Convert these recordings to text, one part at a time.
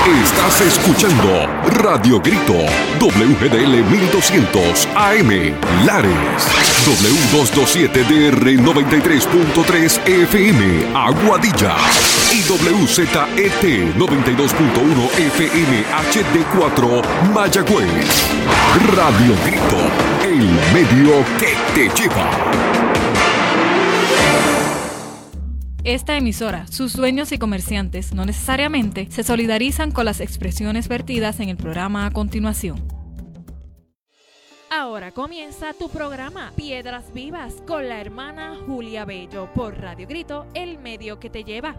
Estás escuchando Radio Grito, WGDL 1200 AM, Lares, W227DR 93.3 FM, Aguadilla, y WZET 92.1 FM HD4, Mayagüez. Radio Grito, el medio que te lleva. Esta emisora, sus dueños y comerciantes no necesariamente se solidarizan con las expresiones vertidas en el programa a continuación. Ahora comienza tu programa Piedras Vivas con la hermana Julia Bello por Radio Grito, el medio que te lleva.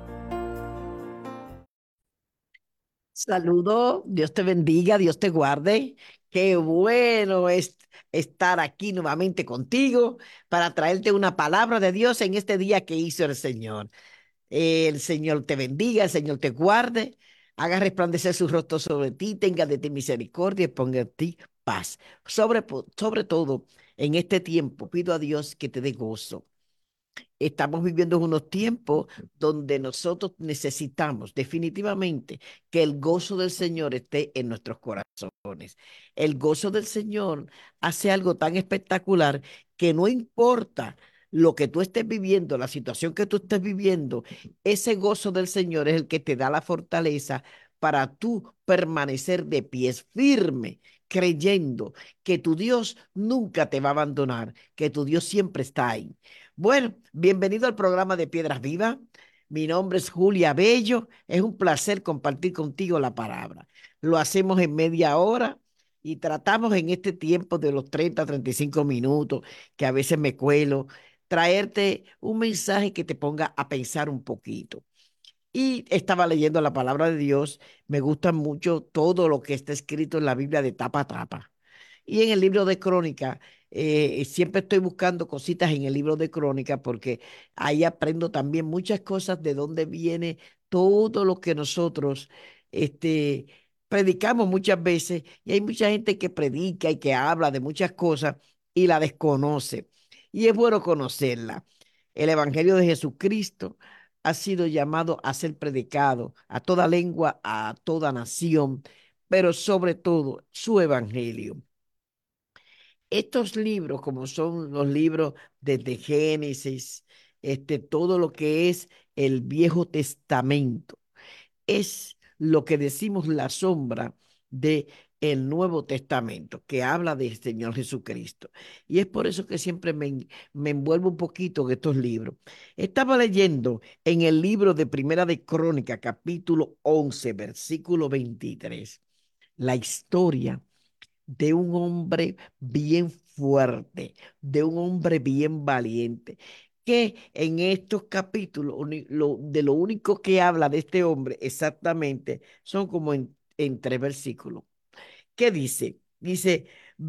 Saludo, Dios te bendiga, Dios te guarde. Qué bueno es estar aquí nuevamente contigo para traerte una palabra de Dios en este día que hizo el Señor. El Señor te bendiga, el Señor te guarde, haga resplandecer su rostro sobre ti, tenga de ti misericordia y ponga en ti paz. Sobre todo, en este tiempo, pido a Dios que te dé gozo. Estamos viviendo en unos tiempos donde nosotros necesitamos definitivamente que el gozo del Señor esté en nuestros corazones. El gozo del Señor hace algo tan espectacular que no importa lo que tú estés viviendo, la situación que tú estés viviendo, ese gozo del Señor es el que te da la fortaleza para tú permanecer de pies firme, creyendo que tu Dios nunca te va a abandonar, que tu Dios siempre está ahí. Bueno, bienvenido al programa de Piedras Vivas. Mi nombre es Julia Bello. Es un placer compartir contigo la palabra. Lo hacemos en media hora y tratamos en este tiempo de los 30 a 35 minutos, que a veces me cuelo, traerte un mensaje que te ponga a pensar un poquito. Y estaba leyendo la palabra de Dios. Me gusta mucho todo lo que está escrito en la Biblia de tapa a tapa. Y en el libro de Crónica, siempre estoy buscando cositas en el libro de Crónica porque ahí aprendo también muchas cosas de dónde viene todo lo que nosotros este, predicamos muchas veces. Y hay mucha gente que predica y que habla de muchas cosas y la desconoce. Y es bueno conocerla. El Evangelio de Jesucristo ha sido llamado a ser predicado a toda lengua, a toda nación, pero sobre todo su Evangelio. Estos libros, como son los libros desde Génesis, todo lo que es el Viejo Testamento, es lo que decimos la sombra de el Nuevo Testamento, que habla del Señor Jesucristo. Y es por eso que siempre me envuelvo un poquito en estos libros. Estaba leyendo en el libro de Primera de Crónica, capítulo 11, versículo 23, la historia de un hombre bien fuerte, de un hombre bien valiente, que en estos capítulos, de lo único que habla de este hombre exactamente son como en tres versículos. ¿Qué dice? Dice,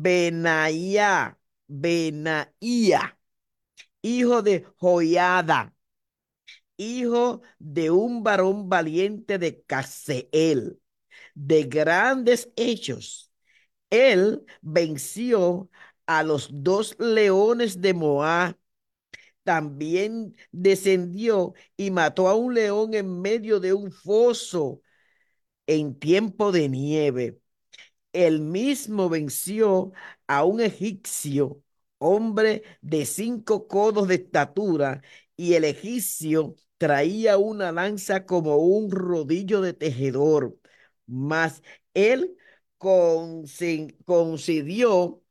Benaía, hijo de Joiada, hijo de un varón valiente de Caseel, de grandes hechos. Él venció a los dos leones de Moab. También descendió y mató a un león en medio de un foso en tiempo de nieve. Él mismo venció a un egipcio, hombre de 5 codos de estatura, y el egipcio traía una lanza como un rodillo de tejedor. Mas él concedió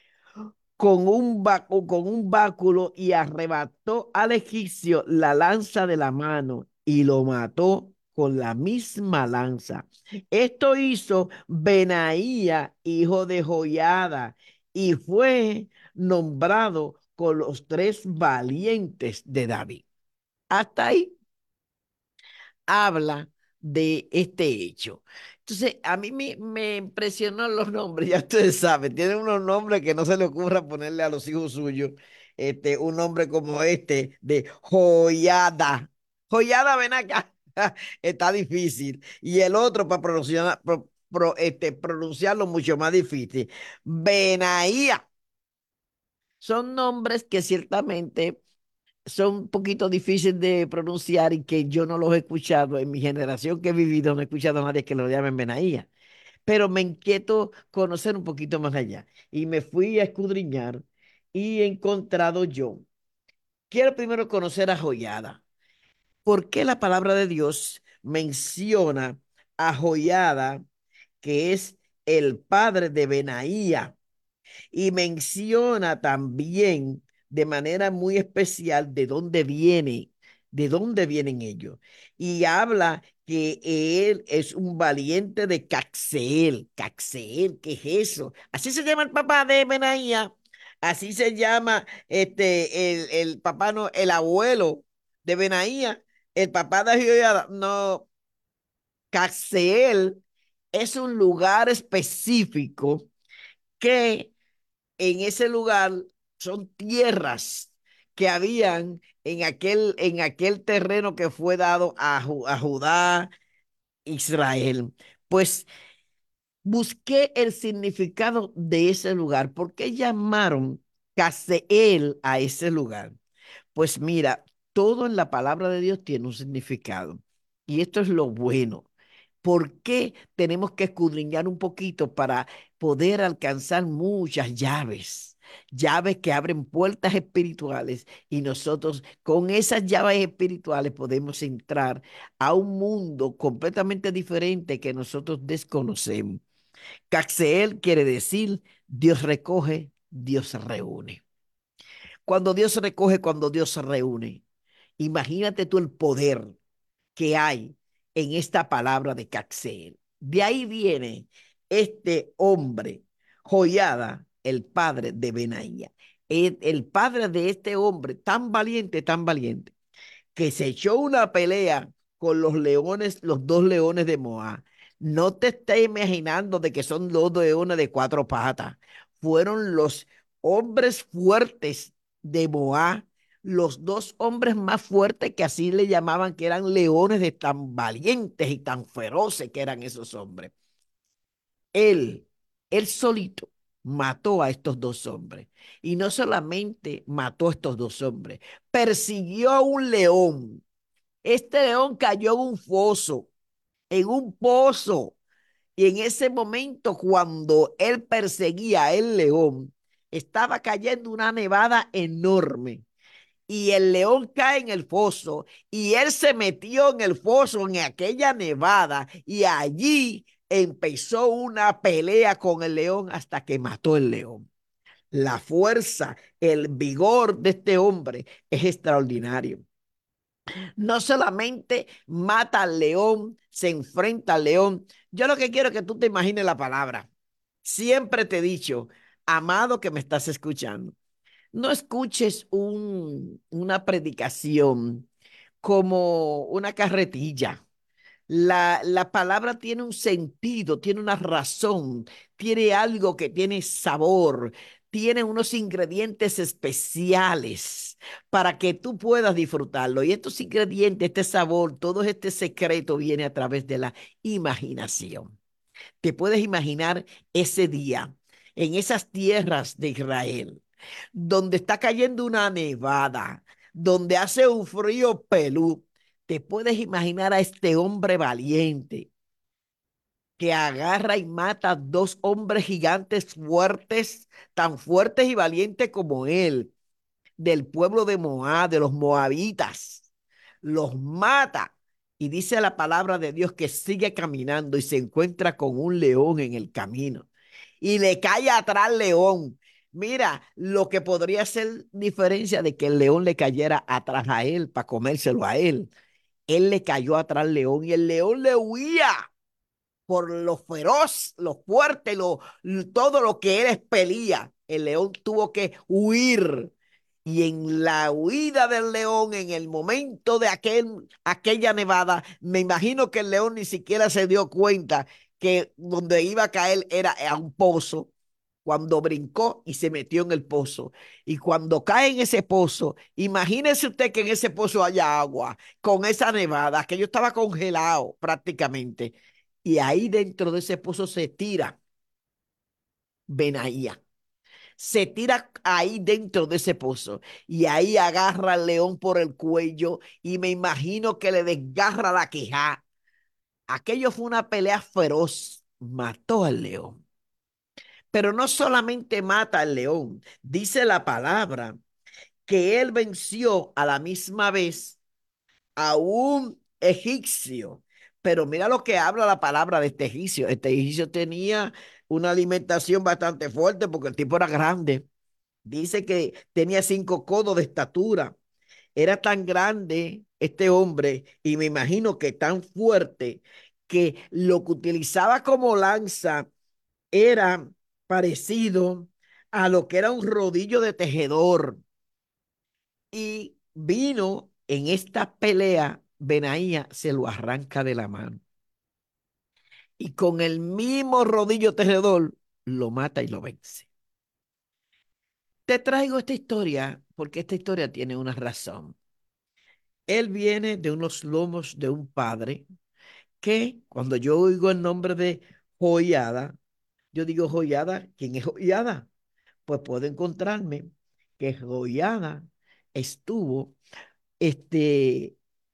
con un báculo y arrebató al egipcio la lanza de la mano y lo mató con la misma lanza. Esto hizo Benaía, hijo de Joiada, y fue nombrado con los tres valientes de David. Hasta ahí habla de este hecho. Entonces, a mí me impresionó los nombres, ya ustedes saben, tienen unos nombres que no se le ocurra ponerle a los hijos suyos, un nombre como este de Joyada. Joyada, ven acá, está difícil. Y el otro para pronunciarlo mucho más difícil. Benaía. Son nombres que ciertamente son un poquito difíciles de pronunciar y que yo no los he escuchado. En mi generación que he vivido, no he escuchado a nadie que lo llame Benaía. Pero me inquieto conocer un poquito más allá. Y me fui a escudriñar y he encontrado yo. Quiero primero conocer a Joyada. ¿Por qué la palabra de Dios menciona a Joyada, que es el padre de Benaía? Y menciona también de manera muy especial de dónde vienen ellos. Y habla que él es un valiente de Caxeel. Caxeel, ¿qué es eso? Así se llama el papá de Benaía. Así se llama el papá, no, el abuelo de Benaía, el papá de Jehoiada. No, Caxeel es un lugar específico que en ese lugar son tierras que habían en aquel terreno que fue dado a Judá, Israel. Pues busqué el significado de ese lugar. ¿Por qué llamaron Caseel a ese lugar? Pues mira, todo en la palabra de Dios tiene un significado. Y esto es lo bueno. ¿Por qué tenemos que escudriñar un poquito para poder alcanzar muchas llaves? Llaves que abren puertas espirituales y nosotros con esas llaves espirituales podemos entrar a un mundo completamente diferente que nosotros desconocemos. Caxeel quiere decir Dios recoge, Dios reúne. Cuando Dios recoge, cuando Dios reúne. Imagínate tú el poder que hay en esta palabra de Caxeel. De ahí viene este hombre, Joyada, el padre de Benaía. El padre de este hombre tan valiente, que se echó una pelea con los leones, los dos leones de Moab. No te estés imaginando de que son dos leones de cuatro patas. Fueron los hombres fuertes de Moab, los dos hombres más fuertes que así le llamaban, que eran leones de tan valientes y tan feroces que eran esos hombres. Él, él solito mató a estos dos hombres. Y no solamente mató a estos dos hombres, persiguió a un león. Este león cayó en un foso, en un pozo. Y en ese momento, cuando él perseguía a el león, estaba cayendo una nevada enorme. Y el león cae en el foso y él se metió en el foso, en aquella nevada, y allí empezó una pelea con el león hasta que mató el león. La fuerza, el vigor de este hombre es extraordinario. No solamente mata al león, se enfrenta al león. Yo lo que quiero es que tú te imagines la palabra. Siempre te he dicho, amado que me estás escuchando, no escuches una predicación como una carretilla. La palabra tiene un sentido, tiene una razón, tiene algo que tiene sabor, tiene unos ingredientes especiales para que tú puedas disfrutarlo. Y estos ingredientes, este sabor, todo este secreto viene a través de la imaginación. Te puedes imaginar ese día en esas tierras de Israel, donde está cayendo una nevada, donde hace un frío pelú. Te puedes imaginar a este hombre valiente que agarra y mata a dos hombres gigantes fuertes, tan fuertes y valientes como él, del pueblo de Moab, de los moabitas. Los mata. Y dice la palabra de Dios que sigue caminando y se encuentra con un león en el camino. Y le cae atrás al león. Mira, lo que podría ser diferencia de que el león le cayera atrás a él para comérselo a él. Él le cayó atrás al león y el león le huía por lo feroz, lo fuerte, todo lo que él expelía. El león tuvo que huir. Y en la huida del león, en el momento de aquella nevada, me imagino que el león ni siquiera se dio cuenta que donde iba a caer era a un pozo. Cuando brincó y se metió en el pozo. Y cuando cae en ese pozo, imagínese usted que en ese pozo haya agua, con esa nevada, que yo estaba congelado prácticamente. Y ahí dentro de ese pozo se tira Benaía. se tira ahí dentro de ese pozo y ahí agarra al león por el cuello y me imagino que le desgarra la queja. Aquello fue una pelea feroz. Mató al león. Pero no solamente mata al león, dice la palabra que él venció a la misma vez a un egipcio. Pero mira lo que habla la palabra de este egipcio. Este egipcio tenía una alimentación bastante fuerte porque el tipo era grande. Dice que tenía 5 codos de estatura. Era tan grande este hombre y me imagino que tan fuerte que lo que utilizaba como lanza era parecido a lo que era un rodillo de tejedor. Y vino en esta pelea, Benaía se lo arranca de la mano. Y con el mismo rodillo tejedor lo mata y lo vence. Te traigo esta historia porque esta historia tiene una razón. Él viene de unos lomos de un padre que cuando yo oigo el nombre de Joiada, yo digo Joiada, ¿quién es Joiada? Pues puedo encontrarme que Joiada estuvo este,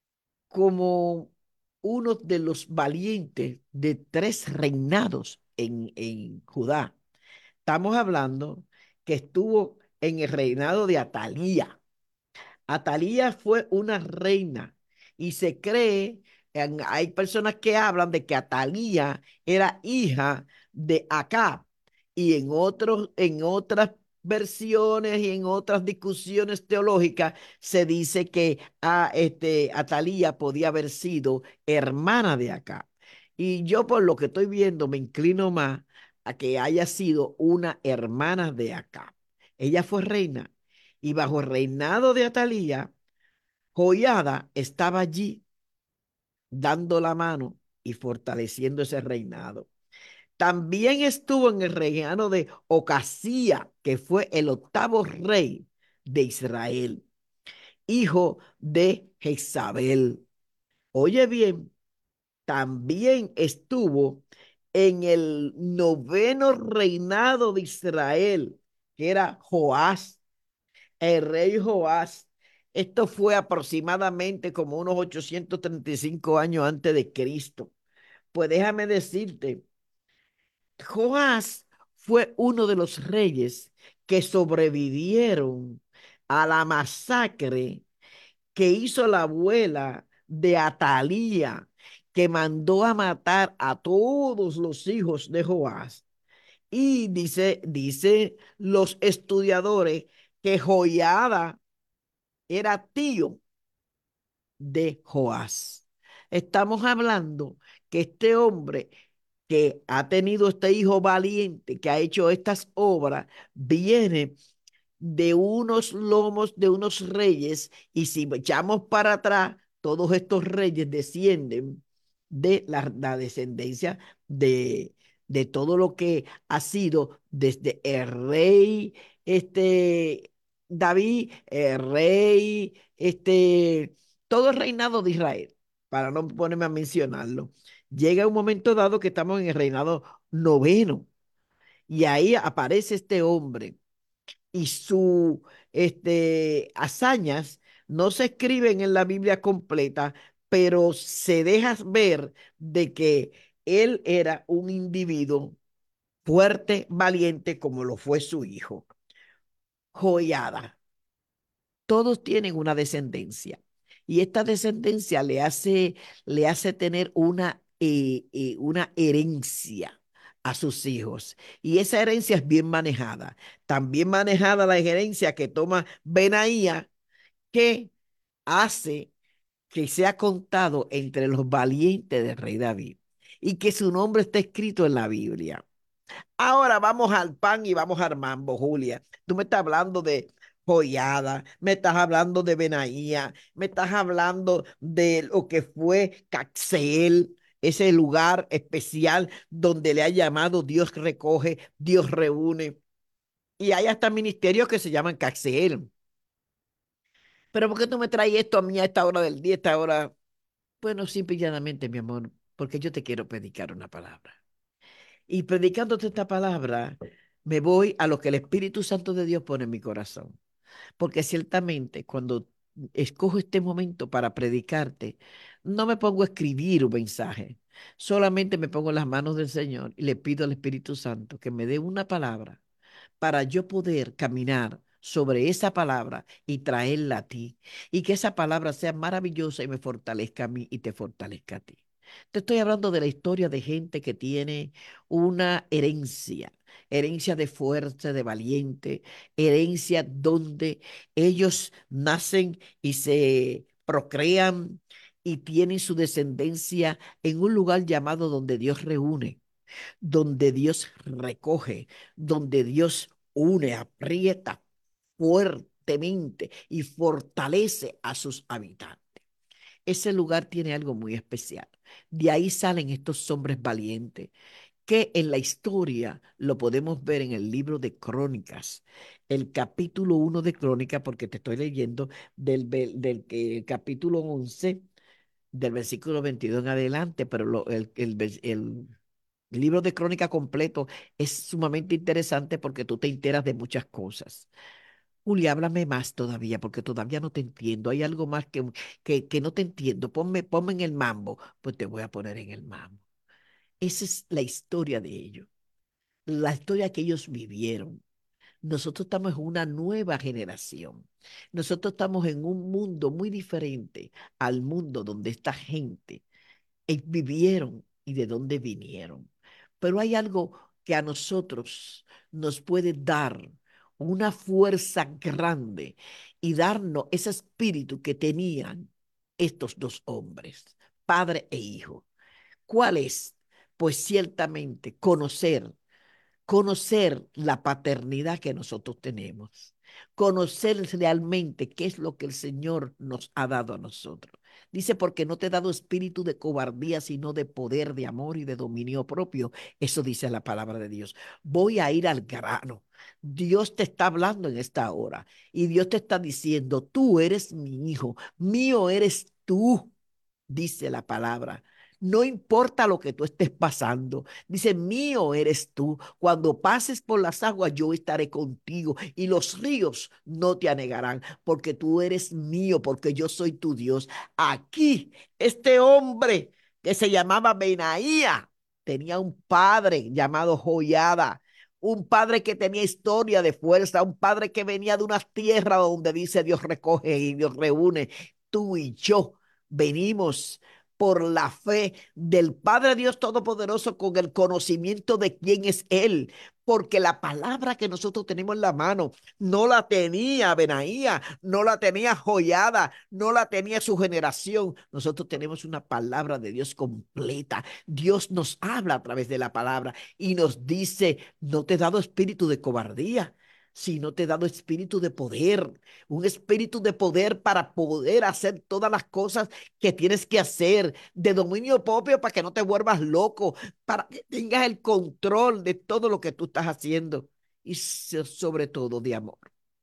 como uno de los valientes de 3 reinados en Judá. Estamos hablando que estuvo en el reinado de Atalía. Atalía fue una reina y se cree, hay personas que hablan de que Atalía era hija de Acab y en otras versiones y en otras discusiones teológicas se dice que Atalía podía haber sido hermana de Acab. Y yo por lo que estoy viendo me inclino más a que haya sido una hermana de Acab. Ella fue reina y bajo el reinado de Atalía, Joiada estaba allí dando la mano y fortaleciendo ese reinado. También estuvo en el reinado de Ocasía, que fue el 8º rey de Israel, hijo de Jezabel. Oye bien, también estuvo en el 9º reinado de Israel, que era Joás, el rey Joás. Esto fue aproximadamente como unos 835 años antes de Cristo. Pues déjame decirte, Joás fue uno de los reyes que sobrevivieron a la masacre que hizo la abuela de Atalía, que mandó a matar a todos los hijos de Joás. Y dice los estudiadores que Joiada era tío de Joás. Estamos hablando que este hombre que ha tenido este hijo valiente, que ha hecho estas obras, viene de unos lomos de unos reyes, y si echamos para atrás, todos estos reyes descienden de la descendencia de todo lo que ha sido desde el rey David, el rey, todo el reinado de Israel, para no ponerme a mencionarlo. Llega un momento dado que estamos en el reinado noveno, y ahí aparece este hombre y sus hazañas no se escriben en la Biblia completa, pero se deja ver de que él era un individuo fuerte, valiente, como lo fue su hijo. Joiada. Todos tienen una descendencia y esta descendencia le hace tener una herencia a sus hijos, y esa herencia es bien manejada. También manejada la herencia que toma Benaía, que hace que sea contado entre los valientes del rey David y que su nombre está escrito en la Biblia. Ahora vamos al pan y vamos al mambo, Julia. Tú me estás hablando de Joiada, me estás hablando de Benaía, me estás hablando de lo que fue Caxeel, ese lugar especial donde le ha llamado Dios recoge, Dios reúne. Y hay hasta ministerios que se llaman Caxeel. Pero ¿por qué tú me traes esto a mí a esta hora del día, a esta hora? Bueno, simple y llanamente, mi amor, porque yo te quiero predicar una palabra. Y predicándote esta palabra, Me voy a lo que el Espíritu Santo de Dios pone en mi corazón. Porque ciertamente cuando escojo este momento para predicarte, no me pongo a escribir un mensaje, solamente me pongo en las manos del Señor y le pido al Espíritu Santo que me dé una palabra para yo poder caminar sobre esa palabra y traerla a ti, y que esa palabra sea maravillosa y me fortalezca a mí y te fortalezca a ti. Te estoy hablando de la historia de gente que tiene una herencia, herencia de fuerza, de valiente, herencia donde ellos nacen y se procrean y tienen su descendencia en un lugar llamado donde Dios reúne, donde Dios recoge, donde Dios une, aprieta fuertemente y fortalece a sus habitantes. Ese lugar tiene algo muy especial. De ahí salen estos hombres valientes, que en la historia lo podemos ver en el libro de Crónicas, el capítulo 1 de Crónicas, porque te estoy leyendo del capítulo 11, del versículo 22 en adelante, pero el libro de Crónica completo es sumamente interesante porque tú te enteras de muchas cosas. Julia, háblame más todavía porque todavía no te entiendo. Hay algo más que no te entiendo. Ponme en el mambo. Pues te voy a poner en el mambo. Esa es la historia de ellos, la historia que ellos vivieron. Nosotros estamos en una nueva generación. Nosotros estamos en un mundo muy diferente al mundo donde esta gente vivieron y de dónde vinieron. Pero hay algo que a nosotros nos puede dar una fuerza grande y darnos ese espíritu que tenían estos dos hombres, padre e hijo. ¿Cuál es? Pues ciertamente conocer la paternidad que nosotros tenemos, conocer realmente qué es lo que el Señor nos ha dado a nosotros. Dice, porque no te he dado espíritu de cobardía, sino de poder, de amor y de dominio propio. Eso dice la palabra de Dios. Voy a ir al grano. Dios te está hablando en esta hora y Dios te está diciendo, tú eres mi hijo, mío eres tú, dice la palabra. No importa lo que tú estés pasando. Dice, mío eres tú. Cuando pases por las aguas, yo estaré contigo y los ríos no te anegarán, porque tú eres mío, porque yo soy tu Dios. Aquí, este hombre que se llamaba Benaía tenía un padre llamado Joiada, un padre que tenía historia de fuerza, un padre que venía de unas tierras donde dice Dios recoge y Dios reúne. Tú y yo venimos por la fe del Padre Dios Todopoderoso con el conocimiento de quién es Él, porque la palabra que nosotros tenemos en la mano no la tenía Benaía, no la tenía Joiada, no la tenía su generación. Nosotros tenemos una palabra de Dios completa. Dios nos habla a través de la palabra y nos dice, no te he dado espíritu de cobardía, sino te he dado espíritu de poder, un espíritu de poder para poder hacer todas las cosas que tienes que hacer, de dominio propio para que no te vuelvas loco, para que tengas el control de todo lo que tú estás haciendo y sobre todo de amor.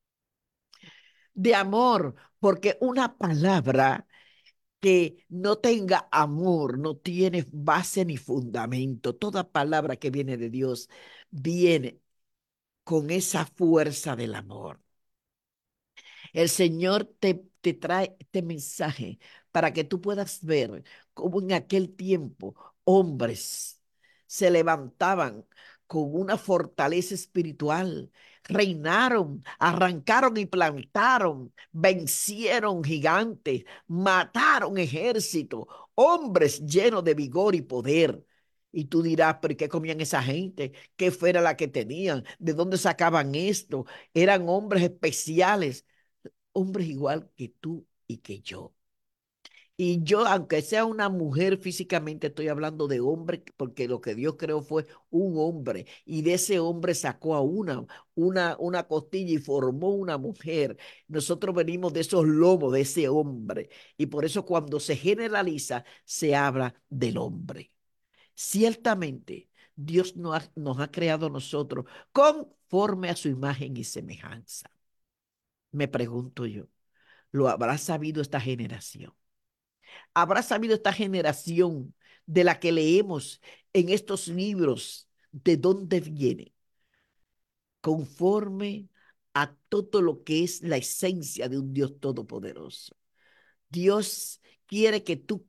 De amor, porque una palabra que no tenga amor no tiene base ni fundamento. Toda palabra que viene de Dios viene con esa fuerza del amor. El Señor te trae este mensaje para que tú puedas ver cómo en aquel tiempo hombres se levantaban con una fortaleza espiritual, reinaron, arrancaron y plantaron, vencieron gigantes, mataron ejércitos, hombres llenos de vigor y poder. Y tú dirás, ¿pero qué comían esa gente? ¿Qué fuera la que tenían? ¿De dónde sacaban esto? Eran hombres especiales, hombres igual que tú y que yo. Y yo, aunque sea una mujer físicamente, estoy hablando de hombre, porque lo que Dios creó fue un hombre. Y de ese hombre sacó a una costilla y formó una mujer. Nosotros venimos de esos lomos de ese hombre. Y por eso cuando se generaliza, se habla del hombre. Ciertamente, Dios nos ha creado a nosotros conforme a su imagen y semejanza. Me pregunto yo, ¿lo habrá sabido esta generación? ¿Habrá sabido esta generación de la que leemos en estos libros de dónde viene? conforme a todo lo que es la esencia de un Dios todopoderoso. Dios quiere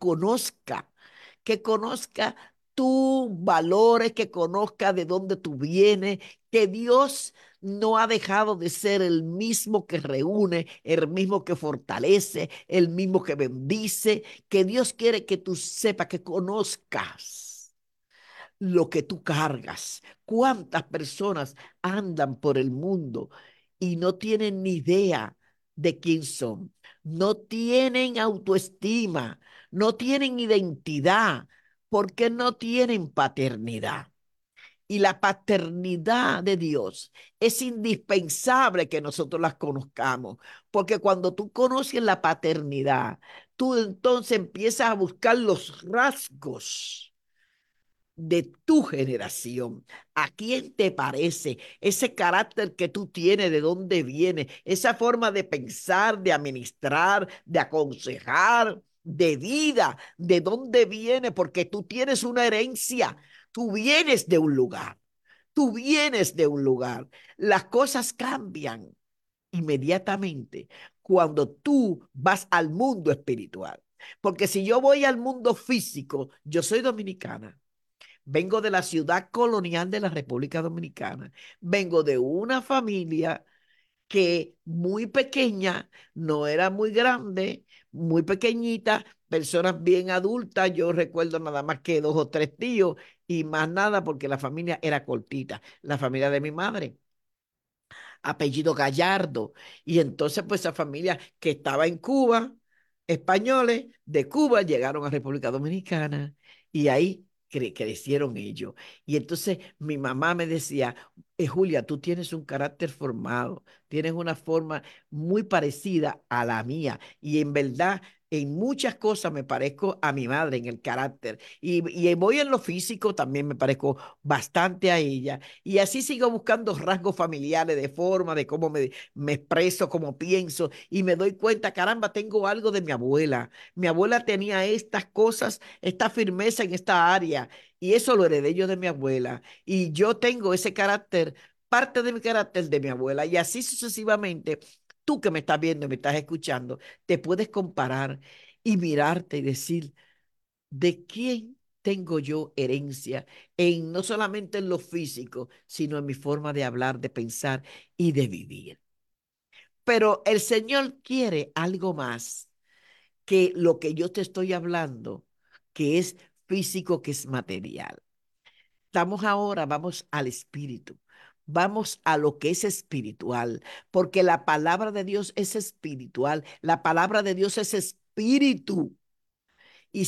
que conozca tus valores, que conozca de dónde tú vienes, que Dios no ha dejado de ser el mismo que reúne, el mismo que fortalece, el mismo que bendice, que Dios quiere que tú sepas, que conozcas lo que tú cargas. ¿Cuántas personas andan por el mundo y no tienen ni idea de quién son? No tienen autoestima, no tienen identidad, porque no tienen paternidad. Y la paternidad de Dios es indispensable que nosotros las conozcamos, porque cuando tú conoces la paternidad, tú entonces empiezas a buscar los rasgos de tu generación. ¿A quién te parece? Ese carácter que tú tienes, de dónde viene, esa forma de pensar, de administrar, de aconsejar, de vida, de dónde viene, porque tú tienes una herencia, tú vienes de un lugar, tú vienes de un lugar. Las cosas cambian inmediatamente cuando tú vas al mundo espiritual. Porque si yo voy al mundo físico, yo soy dominicana. Vengo de la ciudad colonial de la República Dominicana. Vengo de una familia que muy pequeña, no era muy grande, muy pequeñita, personas bien adultas. Yo recuerdo nada más que dos o tres tíos y más nada porque la familia era cortita, la familia de mi madre apellido Gallardo. Y entonces, pues esa familia que estaba en Cuba, españoles de Cuba, llegaron a República Dominicana y ahí crecieron ellos. Y entonces mi mamá me decía, Julia, tú tienes un carácter formado, tienes una forma muy parecida a la mía. Y en verdad, en muchas cosas me parezco a mi madre en el carácter. Y voy en lo físico, también me parezco bastante a ella. Y así sigo buscando rasgos familiares de forma, de cómo me expreso, cómo pienso, y me doy cuenta, caramba, tengo algo de mi abuela. Mi abuela tenía estas cosas, esta firmeza en esta área, y eso lo heredé yo de mi abuela. Y yo tengo ese carácter, parte de mi carácter de mi abuela, y así sucesivamente. Tú que me estás viendo y me estás escuchando, te puedes comparar y mirarte y decir, ¿de quién tengo yo herencia? No solamente en lo físico, sino en mi forma de hablar, de pensar y de vivir. Pero el Señor quiere algo más que lo que yo te estoy hablando, que es físico, que es material. Estamos ahora, vamos al espíritu. Vamos a lo que es espiritual, porque la palabra de Dios es espiritual, la palabra de Dios es espíritu. Y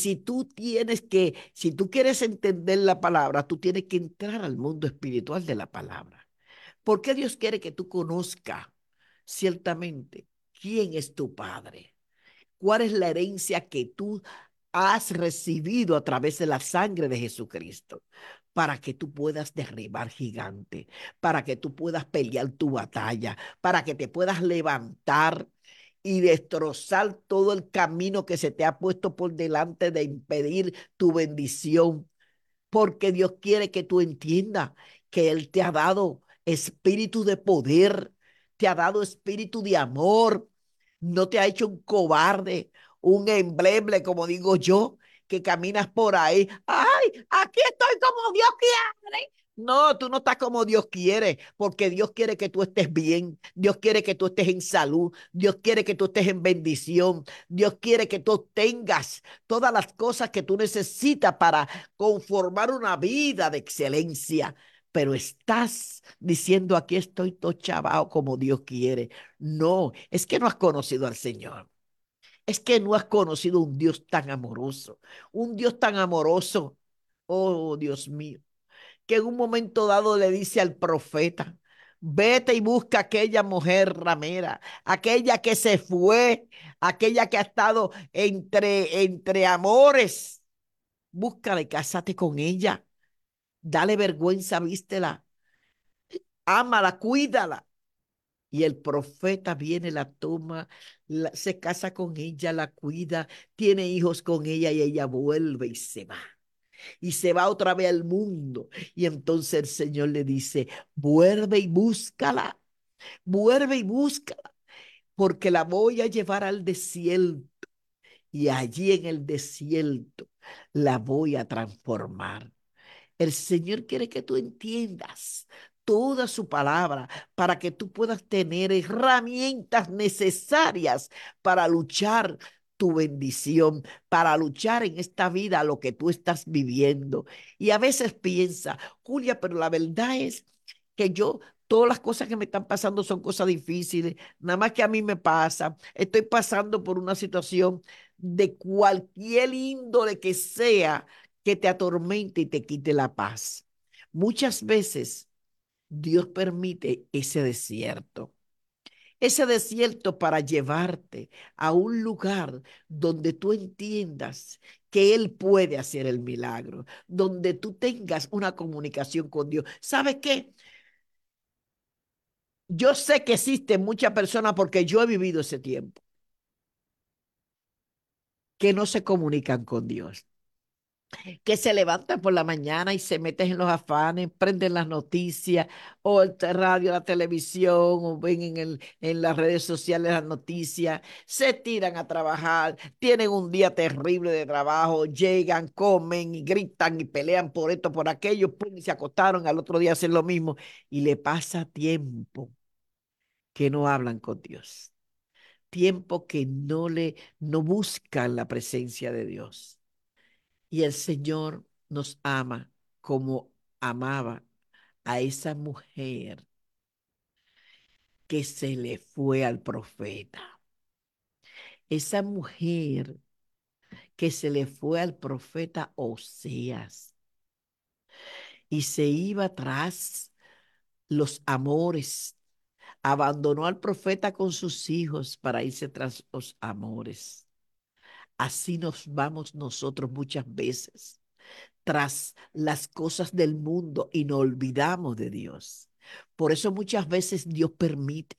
si tú quieres entender la palabra, tú tienes que entrar al mundo espiritual de la palabra. ¿Por qué Dios quiere que tú conozcas ciertamente quién es tu Padre? ¿Cuál es la herencia que tú has recibido a través de la sangre de Jesucristo? Para que tú puedas derribar gigantes, para que tú puedas pelear tu batalla, para que te puedas levantar y destrozar todo el camino que se te ha puesto por delante de impedir tu bendición, porque Dios quiere que tú entiendas que Él te ha dado espíritu de poder, te ha dado espíritu de amor, no te ha hecho un cobarde, un embleble, como digo yo, que caminas por ahí. ¡Ay, aquí estoy como Dios quiere! No, tú no estás como Dios quiere, porque Dios quiere que tú estés bien, Dios quiere que tú estés en salud, Dios quiere que tú estés en bendición, Dios quiere que tú tengas todas las cosas que tú necesitas para conformar una vida de excelencia. Pero estás diciendo, aquí estoy todo chavao como Dios quiere. No, es que no has conocido al Señor. Es que no has conocido un Dios tan amoroso. Un Dios tan amoroso. Oh, Dios mío, que en un momento dado le dice al profeta, vete y busca a aquella mujer ramera, aquella que se fue, aquella que ha estado entre amores. Búscala y cásate con ella. Dale vergüenza, vístela. Ámala, cuídala. Y el profeta viene, la toma, se casa con ella, la cuida, tiene hijos con ella y ella vuelve y se va. y se va otra vez al mundo. Y entonces el Señor le dice, vuelve y búscala, porque la voy a llevar al desierto y allí en el desierto la voy a transformar. El Señor quiere que tú entiendas toda su palabra para que tú puedas tener herramientas necesarias para luchar tu bendición, para luchar en esta vida lo que tú estás viviendo. Y a veces piensa, Julia, pero la verdad es que todas las cosas que me están pasando son cosas difíciles, nada más que a mí me pasa, estoy pasando por una situación de cualquier índole que sea que te atormente y te quite la paz. Muchas veces Dios permite ese desierto para llevarte a un lugar donde tú entiendas que Él puede hacer el milagro, donde tú tengas una comunicación con Dios. ¿Sabes qué? Yo sé que existen muchas personas porque yo he vivido ese tiempo que no se comunican con Dios, que se levantan por la mañana y se meten en los afanes, prenden las noticias o el radio, la televisión o ven en las redes sociales las noticias, se tiran a trabajar, tienen un día terrible de trabajo, llegan, comen y gritan y pelean por esto, por aquello, pum, y se acostaron, al otro día hacen lo mismo y le pasa tiempo que no hablan con Dios, tiempo que no buscan la presencia de Dios. Y el Señor nos ama como amaba a esa mujer que se le fue al profeta. Esa mujer que se le fue al profeta Oseas y se iba tras los amores. Abandonó al profeta con sus hijos para irse tras los amores. Así nos vamos nosotros muchas veces tras las cosas del mundo y nos olvidamos de Dios. Por eso muchas veces Dios permite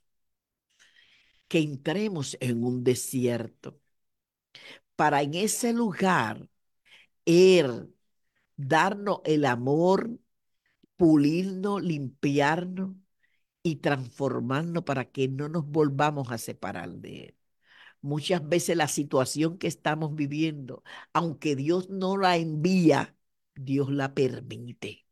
que entremos en un desierto para en ese lugar Él darnos el amor, pulirnos, limpiarnos y transformarnos para que no nos volvamos a separar de Él. Muchas veces la situación que estamos viviendo, aunque Dios no la envía, Dios la permite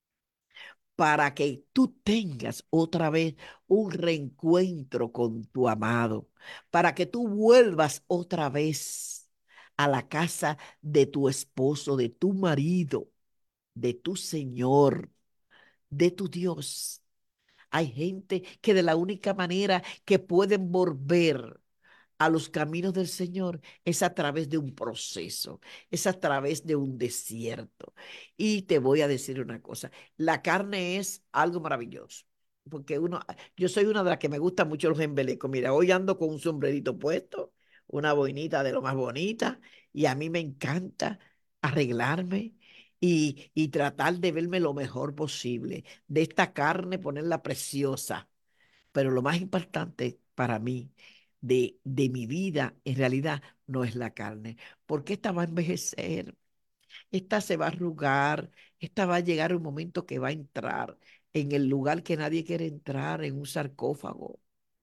para que tú tengas otra vez un reencuentro con tu amado, para que tú vuelvas otra vez a la casa de tu esposo, de tu marido, de tu Señor, de tu Dios. Hay gente que de la única manera que pueden volver a los caminos del Señor es a través de un proceso, es a través de un desierto. Y te voy a decir una cosa, la carne es algo maravilloso, porque yo soy una de las que me gustan mucho los embelecos. Mira, hoy ando con un sombrerito puesto, una boinita de lo más bonita, y a mí me encanta arreglarme. Y tratar de verme lo mejor posible, de esta carne ponerla preciosa, pero lo más importante para mí de mi vida, en realidad, no es la carne, porque esta va a envejecer, esta se va a arrugar, esta va a llegar un momento que va a entrar en el lugar que nadie quiere entrar, en un sarcófago,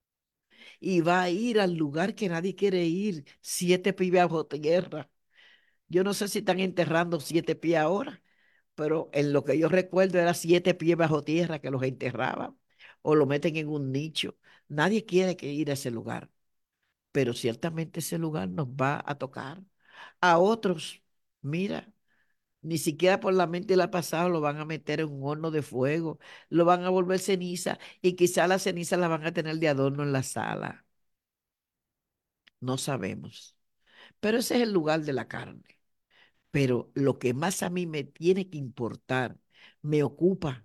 y va a ir al lugar que nadie quiere ir, 7 pies bajo tierra. Yo no sé si están enterrando 7 pies ahora, pero en lo que yo recuerdo era 7 pies bajo tierra que los enterraban o lo meten en un nicho. Nadie quiere que ir a ese lugar, pero ciertamente ese lugar nos va a tocar. A otros, mira, ni siquiera por la mente le ha pasado, lo van a meter en un horno de fuego, lo van a volver ceniza y quizá la ceniza la van a tener de adorno en la sala. No sabemos, pero ese es el lugar de la carne. Pero lo que más a mí me tiene que importar, me ocupa,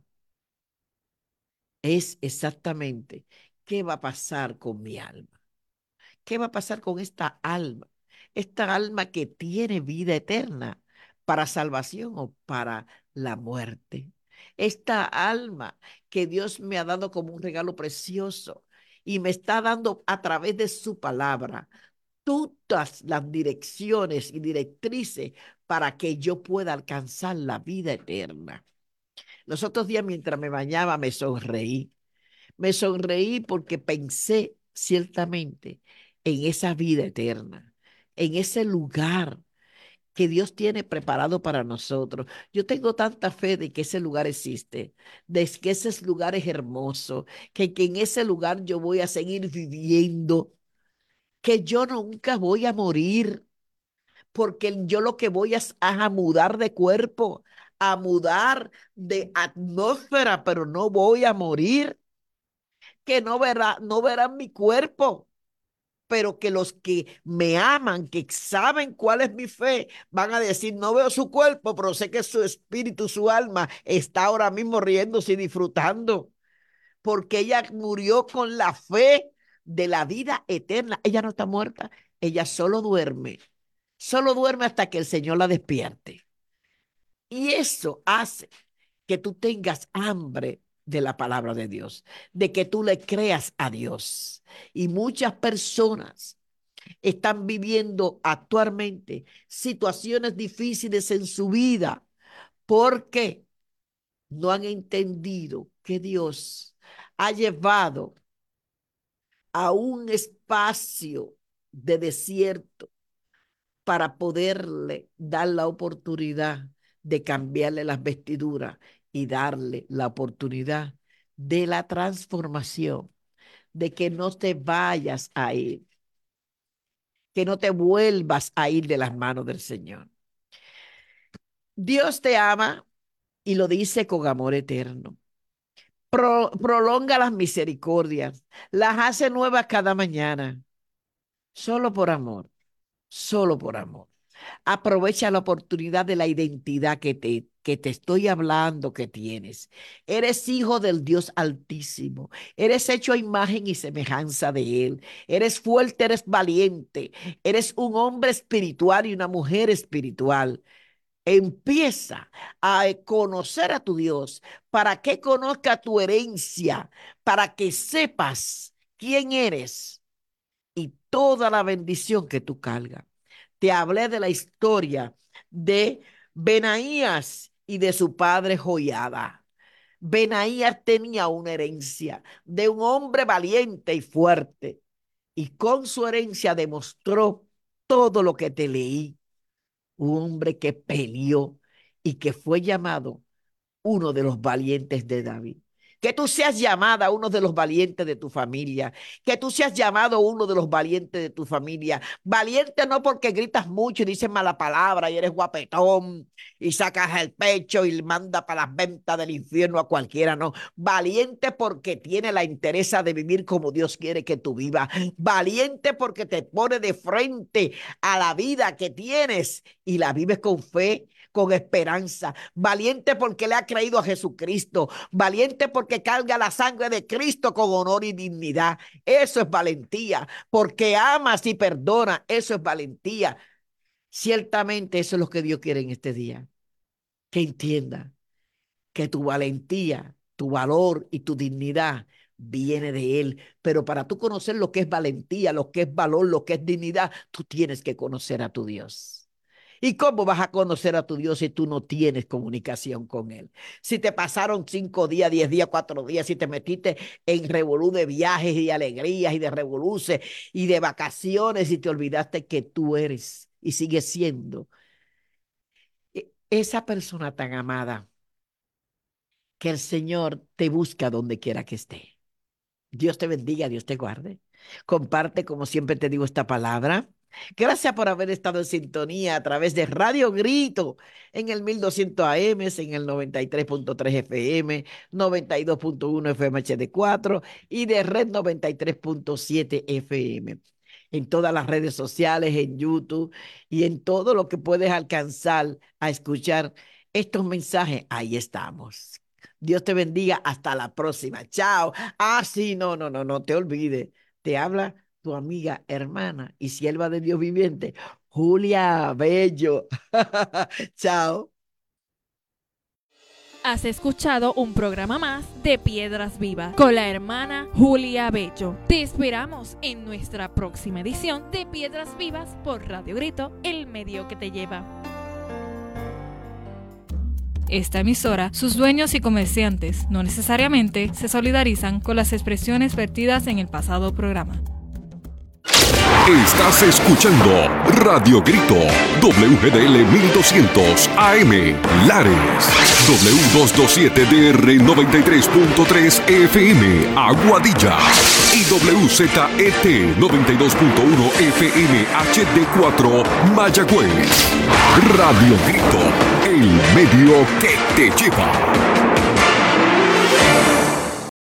es exactamente qué va a pasar con mi alma. ¿Qué va a pasar con esta alma? Esta alma que tiene vida eterna para salvación o para la muerte. Esta alma que Dios me ha dado como un regalo precioso y me está dando a través de su palabra todas las direcciones y directrices para que yo pueda alcanzar la vida eterna. Los otros días mientras me bañaba me sonreí. Me sonreí porque pensé ciertamente en esa vida eterna, en ese lugar que Dios tiene preparado para nosotros. Yo tengo tanta fe de que ese lugar existe, de que ese lugar es hermoso, que en ese lugar yo voy a seguir viviendo, que yo nunca voy a morir, porque yo lo que voy es a mudar de cuerpo, a mudar de atmósfera, pero no voy a morir, que no verán mi cuerpo, pero que los que me aman, que saben cuál es mi fe, van a decir, no veo su cuerpo, pero sé que su espíritu, su alma está ahora mismo riéndose y disfrutando, porque ella murió con la fe de la vida eterna. Ella no está muerta, ella solo duerme hasta que el Señor la despierte. Y eso hace que tú tengas hambre de la palabra de Dios, de que tú le creas a Dios. Y muchas personas están viviendo actualmente situaciones difíciles en su vida porque no han entendido que Dios ha llevado a un espacio de desierto para poderle dar la oportunidad de cambiarle las vestiduras y darle la oportunidad de la transformación, de que no te vayas a ir, que no te vuelvas a ir de las manos del Señor. Dios te ama y lo dice con amor eterno. Prolonga las misericordias, las hace nuevas cada mañana, solo por amor, solo por amor. Aprovecha la oportunidad de la identidad que te estoy hablando que tienes. Eres hijo del Dios Altísimo. Eres hecho a imagen y semejanza de Él. Eres fuerte, eres valiente. Eres un hombre espiritual y una mujer espiritual. Empieza a conocer a tu Dios para que conozca tu herencia, para que sepas quién eres y toda la bendición que tú cargas. Te hablé de la historia de Benaías y de su padre Joiada. Benaías tenía una herencia de un hombre valiente y fuerte, y con su herencia demostró todo lo que te leí. Un hombre que peleó y que fue llamado uno de los valientes de David. Que tú seas llamada uno de los valientes de tu familia. Que tú seas llamado uno de los valientes de tu familia. Valiente no porque gritas mucho y dices mala palabra y eres guapetón y sacas el pecho y manda para las ventas del infierno a cualquiera, no. Valiente porque tiene la interés de vivir como Dios quiere que tú vivas. Valiente porque te pone de frente a la vida que tienes y la vives con fe, con esperanza. Valiente porque le ha creído a Jesucristo. Valiente porque carga la sangre de Cristo con honor y dignidad. Eso es valentía. Porque amas y perdona. Eso es valentía. Ciertamente eso es lo que Dios quiere en este día. Que entienda que tu valentía, tu valor y tu dignidad viene de Él. Pero para tú conocer lo que es valentía, lo que es valor, lo que es dignidad, tú tienes que conocer a tu Dios. ¿Y cómo vas a conocer a tu Dios si tú no tienes comunicación con Él? Si te pasaron 5 días, 10 días, 4 días, si te metiste en revolú de viajes y de alegrías y de revoluces y de vacaciones y te olvidaste que tú eres y sigues siendo esa persona tan amada que el Señor te busca donde quiera que esté. Dios te bendiga, Dios te guarde. Comparte, como siempre te digo, esta palabra. Gracias por haber estado en sintonía a través de Radio Grito en el 1200 AM, en el 93.3 FM, 92.1 FM HD4 y de Red 93.7 FM. En todas las redes sociales, en YouTube y en todo lo que puedes alcanzar a escuchar estos mensajes, ahí estamos. Dios te bendiga. Hasta la próxima. Chao. Ah, sí, no te olvides. Te habla tu amiga, hermana y sierva de Dios viviente, Julia Bello. Chao. Has escuchado un programa más de Piedras Vivas con la hermana Julia Bello. Te esperamos en nuestra próxima edición de Piedras Vivas por Radio Grito, el medio que te lleva. esta emisora, sus dueños y comerciantes no necesariamente se solidarizan con las expresiones vertidas en el pasado programa. Estás escuchando Radio Grito, WGDL 1200 AM, Lares, W227DR 93.3 FM, Aguadilla, y WZET 92.1 FM HD4, Mayagüez. Radio Grito, el medio que te lleva.